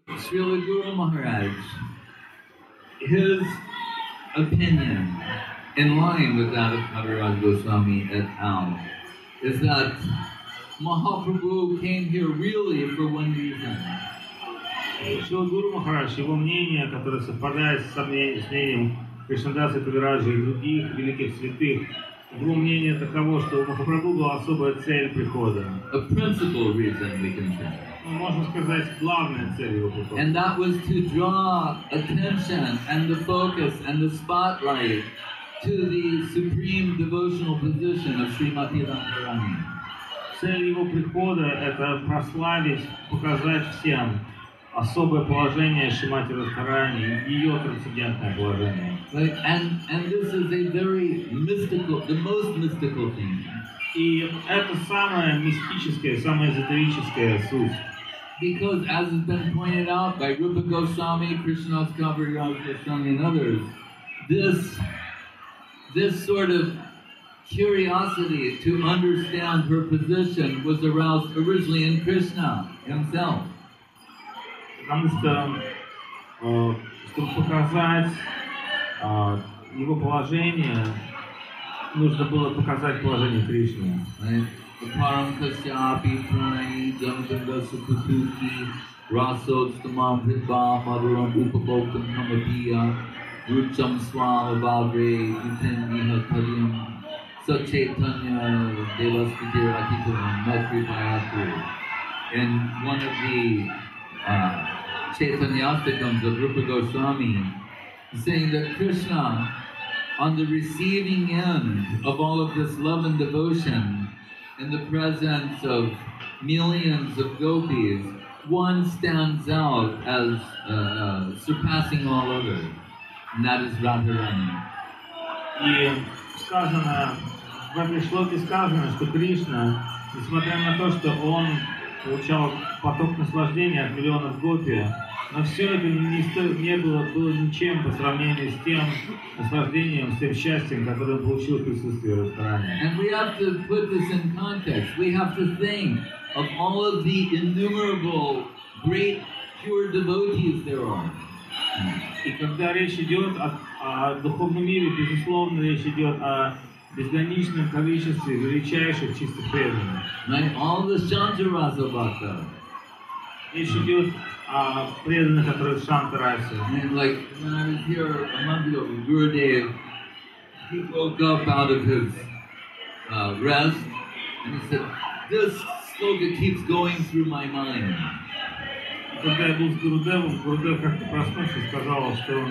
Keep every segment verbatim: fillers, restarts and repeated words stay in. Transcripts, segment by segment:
Srila Guru Maharaj, his opinion, in line with that of Kaviraj Goswami et al., is that Mahaprabhu came here really for one reason. Шрила Гуру Махарадж, его мнение, которое совпадает с мнением Кришнадаса Кавираджа и других великих святых, его мнение таково, что у Махапрабху была особая цель прихода. A principal reason, we can say. Можно сказать, главная цель его прихода. And that was to draw attention and the focus and the spotlight to the supreme devotional position of Srimati Radharani. Цель его прихода – это прославить, показать всем особое положение Шримати Радхарани, ее трансцендентное положение. Right? And, and this is a very mystical, the most mystical thing. И это самая мистическая, самая эзотерическая суть. Because as has been pointed out by Rupa Goswami, Krishnadas Kaviraj Goswami and others, this, this sort of curiosity to understand her position was aroused originally in Krishna himself. Потому что, э, чтобы показать э, его положение, нужно было показать положение Кришны. Right? Aparam kasyapi pranai janaganga sukutuki rasodstama vritva madhuram upabokam hamapiya rucham swama bhavre yutendiha tadyam sachaitanya devaspiti ratitaram makripayatu. In one of the uh, Chaitanyastakams of Rupa Goswami, saying that Krishna, on the receiving end of all of this love and devotion, in the presence of millions of gopis, one stands out as uh, uh, surpassing all others, and that is Radharani. И сказано, в этой шлоке сказано, что Кришна, несмотря на то, что он получал поток наслаждения от миллионов гопи, но все это не, не было, было ничем по сравнению с тем наслаждением, с тем счастьем, которое он получил в присутствии Радхарани. And we have to put this in context. We have to think of all of the innumerable great pure devotees there are. И когда речь идет о, о духовном мире, безусловно, речь идет о безграничном количестве величайших чистых преданных. Right? All the Shantarasa Bhakta. Речь идет о преданных, которые в Шантарасе. And like when I was here a month ago with Gurudev, he woke up out of his uh, rest and he said, "This sloka keeps going through my mind." Когда я был с Гурудевом, Гурудев как-то проснулся и сказал, что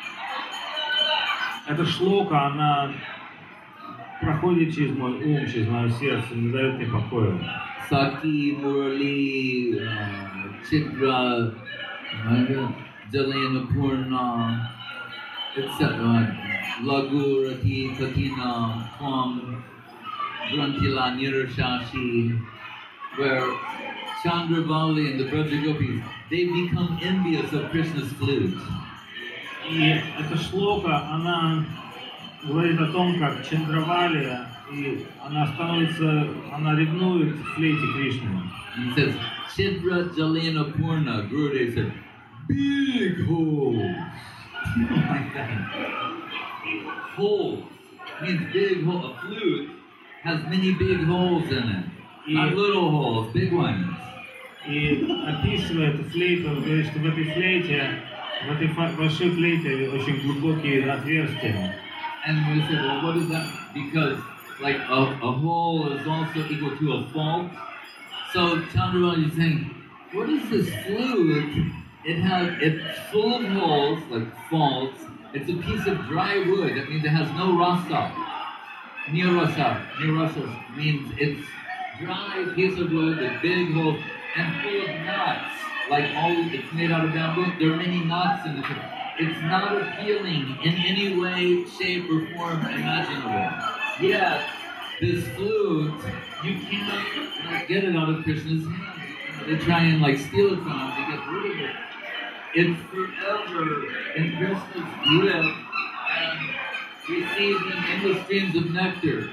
эта шлока, она проходит через мой ум, через мое сердце, не дает мне покоя. Saki, Murali, Chitra, Jalena Purna, et cetera. Lagu, Rati, Katina, Twam, Grantila, Nirashashi, where Chandravali and the Braja Gopis, they become envious of Krishna's flute. И эта шлока, она говорит о том, как Чандравали, и она становится, она ревнует к флейте Кришны. He says, Chidra Jalena Purna, Gurudev said, big holes. Like that. Holes means big hole. A flute has many big holes in it. Not little holes, big ones. И описывая эту флейту, он говорит, что в этой флейте, в этой большой флейте очень глубокие отверстия. And we said, well, what is that? Because like a, a hole is also equal to a fault. So Chandravali is saying, what is this flute? It has, it's full of holes, like faults. It's a piece of dry wood. That means it has no rasa. Nirasa. Nirasa means it's dry piece of wood with big holes and full of knots. Like all, it's made out of bamboo. There are many knots in it. It's not appealing in any way, shape, or form imaginable. Yet, this flute, you can't like, get it out of Krishna's hand. They try and like steal it from him to get rid of it. It's forever in Krishna's grip and receiving endless streams of nectar.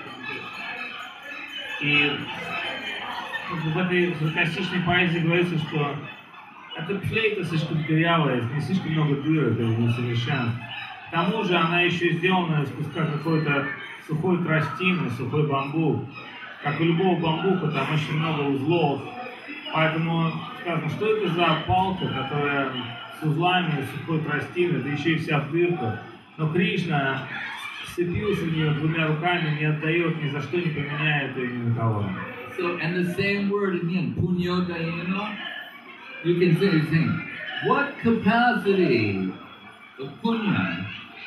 И в этой саркастичной поэзии говорится, что эта флейта слишком дырявая, не слишком много дырок и несовершенств. К тому же она еще сделана из куска какой-то сухой тростины, сухой бамбук. Как у любого бамбука, там очень много узлов. Поэтому сказано, что это за палка, которая с узлами, сухой тростины, да еще и вся в дырках. Но Кришна вцепился в нее двумя руками, не отдает, ни за что не поменяет ее ни на кого. So, and the same word again, punyodayena, you can say the same. What capacity of punya?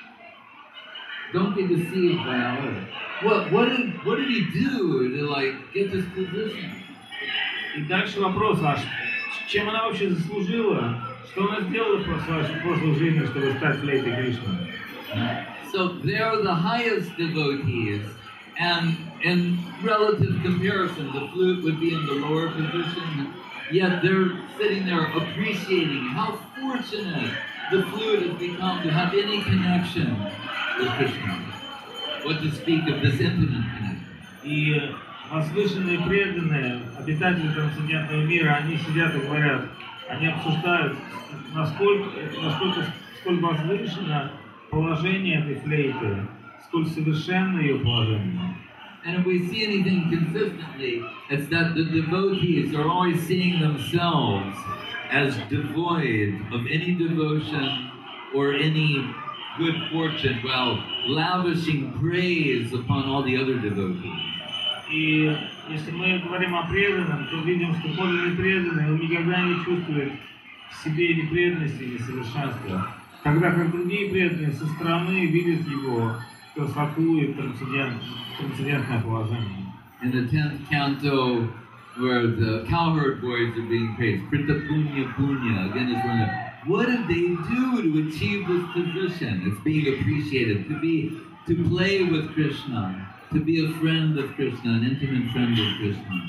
Don't be deceived by others. What, what, did, what did he do to like get this position? И дальше вопрос, а чем она вообще заслужила? Что она сделала в прошлой жизни, чтобы стать флейтой Кришны? So they're the highest devotees, and in relative comparison, the flute would be in the lower position, yet they're sitting there appreciating how fortunate the flute has become to have any connection with Krishna. What to speak of this intimate connection. И возвышенные преданные, обитатели трансцендентного мира, они сидят и говорят, они обсуждают, насколько, насколько сколь возвышено положение этой флейты, сколь совершенно ее положение. And if we see anything consistently, it's that the devotees are always seeing themselves as devoid of any devotion or any good fortune, while lavishing praise upon all the other devotees. И если мы говорим о преданном, то видим, что подлинный преданный, он никогда не чувствует в себе ни преданности, ни совершенства. Тогда как другие преданные со стороны видят его красоту и трансцендент, трансцендентное положение. In the tenth canto, where the cowherd boys are being praised, Krita Punya Punya, again is one of what did they do to achieve this position? It's being appreciated, to be, to play with Krishna, to be a friend of Krishna, an intimate friend of Krishna.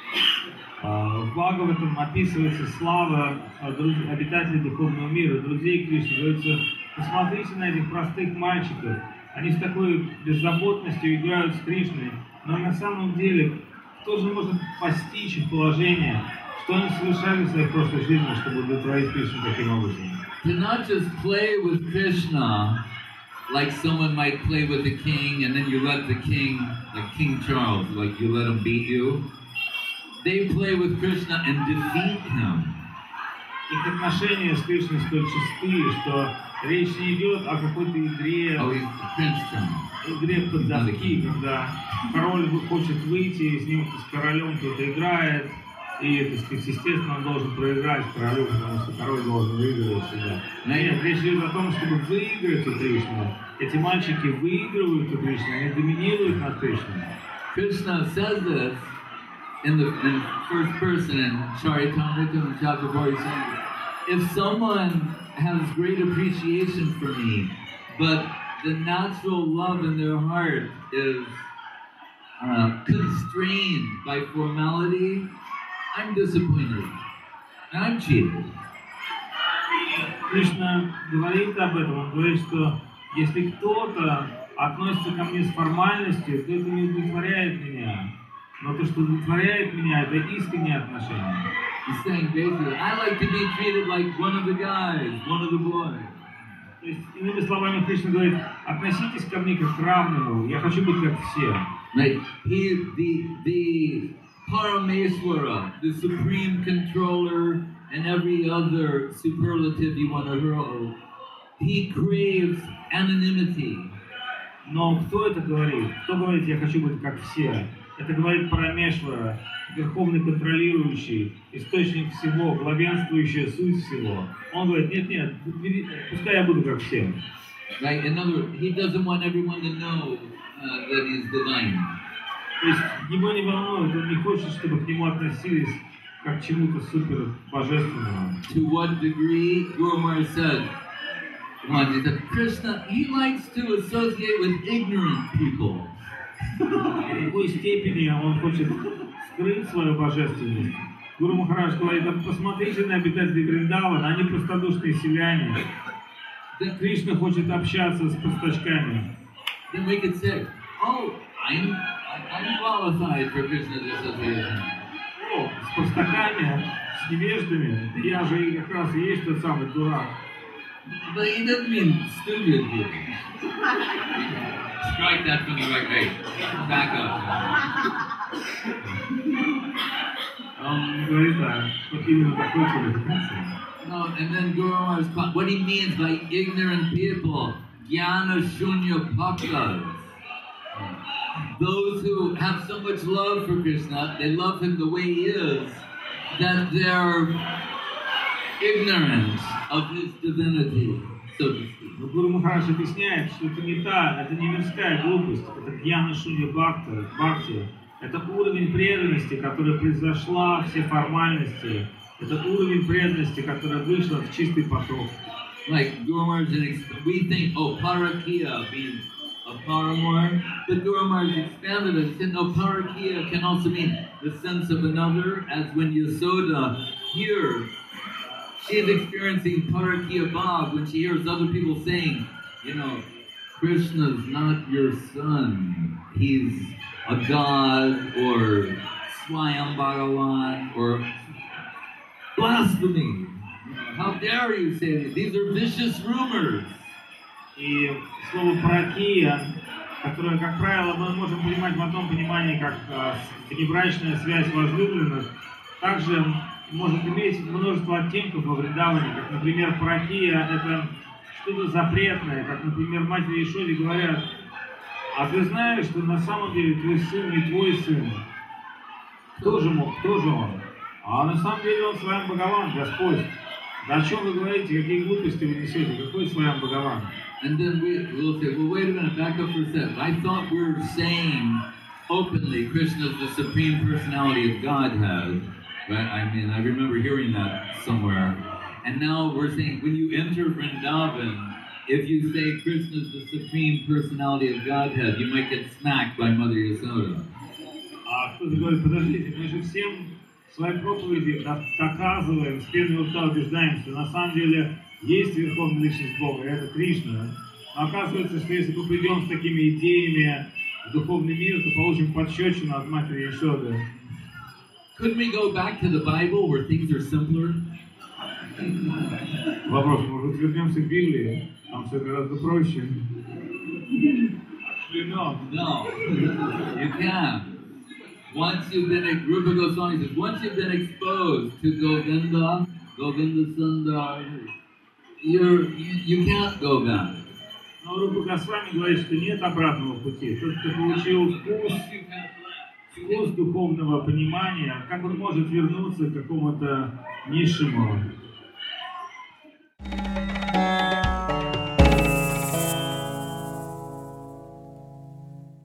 В Бхагаватам описывается слава обитателей духовного мира, друзей Кришны. Говорится, посмотрите на этих простых мальчиков, они с такой беззаботностью играют с Кришной, но на самом деле, кто же может постичь их положение, что они совершали в своей прошлой жизни, чтобы удовлетворить Кришну таким образом? To not just play with Krishna, like someone might play with the king, and then you let the king, like King Charles, like you let him beat you. They play with Krishna and defeat him. Их отношения с Кришной столь чистые, что речь не идет о какой-то игре, Oh, he's the prince игре в поддавки, когда король хочет выйти, с ним, с королем кто-то играет, и, так сказать, естественно, он должен проиграть королю, потому что король должен выигрывать всегда. Нет, речь идет о том, чтобы выиграть у Кришны. Эти мальчики выигрывают у Кришны, они доминируют над Кришной. Krishna says this in the in first person in Charitamrita and chapter forty-seven. If someone has great appreciation for me, but the natural love in their heart is uh, constrained by formality, I'm disappointed. And I'm cheated. Кришна говорит об этом, он говорит, что если кто-то относится ко мне с формальностью, то это не удовлетворяет меня. Но то, что удовлетворяет меня, это искренние отношения. He's saying basically, I like to be treated like one of the guys, one of the boys. То есть, иными словами, Кришна говорит, относитесь ко мне как к равному, я хочу быть как все. Like he, the the Parameswara, the supreme controller, and every other superlative you want to hurl, he craves anonymity. Но кто это говорит? Кто говорит, я хочу быть как все? Это говорит Парамешвара, верховный контролирующий, источник всего, главенствующая суть всего. Он говорит, нет, нет, пускай я буду как все. Right? In other words, he doesn't want everyone to know uh, that he's divine. То есть его не волнует, он не хочет, чтобы к нему относились как к чему-то супер божественному. To what degree, Guru Maharaj said, one, that Krishna, he likes to associate with ignorant people. В какой степени он хочет скрыть свою божественность. Гуру Махарадж говорит, посмотрите на обитателей Вриндавана, они простодушные селяне. Кришна хочет общаться с простачками. Then we could say, oh, I'm, I'm qualified for Krishna's association. спорил с простаками, с невеждами. Да я же и как раз и есть тот самый дурак. But he doesn't mean stupid people. Strike that from the right. Hey, back up. Он говорит, да, вот именно такой квалификации. No, and then Guru Maharaj, what he means by ignorant people, jnana shunya bhaktas. Those who have so much love for Krishna, they love him the way he is, that they're ignorant of his divinity, so to speak. Но Гуру Махарадж объясняет, что это не та, это не мирская глупость, это гьяна шунья бхакти, бхакти. Это уровень преданности, которая произошла, все формальности. Это уровень преданности, которая вышла в чистый поток. Like Guru Maharaj, we think, oh, parakiya means a paramour, but Guru Maharaj expanded it and said, no, parakiya can also mean the sense of another, as when Yasoda hears, she is experiencing parakiya bhav when she hears other people saying, you know, Krishna's not your son, he's a god, or Swayam Bhagavan, or blasphemy. How dare you say that? These are vicious rumors. И слово «паракия», которое, как правило, мы можем понимать в одном понимании, как э, внебрачная связь возлюбленных, также может иметь множество оттенков во Вриндаване, как, например, паракия – это что-то запретное, как, например, матери Ишоде говорят: а ты знаешь, что на самом деле твой сын не твой сын? Кто же мог? Кто же он? А на самом деле он Сваян Бхагаван, Господь. Да о чем вы говорите? Какие глупости вы несете? Какой Сваян Бхагаван? And then we will say, well, wait a minute, back up for a second. I thought we were saying openly Krishna is the Supreme Personality of Godhead. Right? I mean, I remember hearing that somewhere. And now we're saying when you enter Vrindavan, if you say Krishna is the Supreme Personality of Godhead, you might get smacked by Mother Yasoda. А кто-то говорит: подождите, мы же всем в своей проповеди доказываем, с первого уста убеждаем, что на самом деле есть Верховная Личность Бога, и это Кришна. Но оказывается, что если мы придем с такими идеями в духовный мир, то получим пощечину от матери Ишоды. Couldn't we go back to the Bible where things are simpler? Вопрос: может, вернемся к Библии? Там все гораздо проще. No, no, you can't. Once you've been, Rupa Goswami says, once you've been exposed to Govinda, Govinda Sundar, you're, you, you can't go back. Но Рупа Госвами говорит, что нет обратного пути. Тот, кто получил вкус, вкус духовного понимания, как он может вернуться к какому-то низшему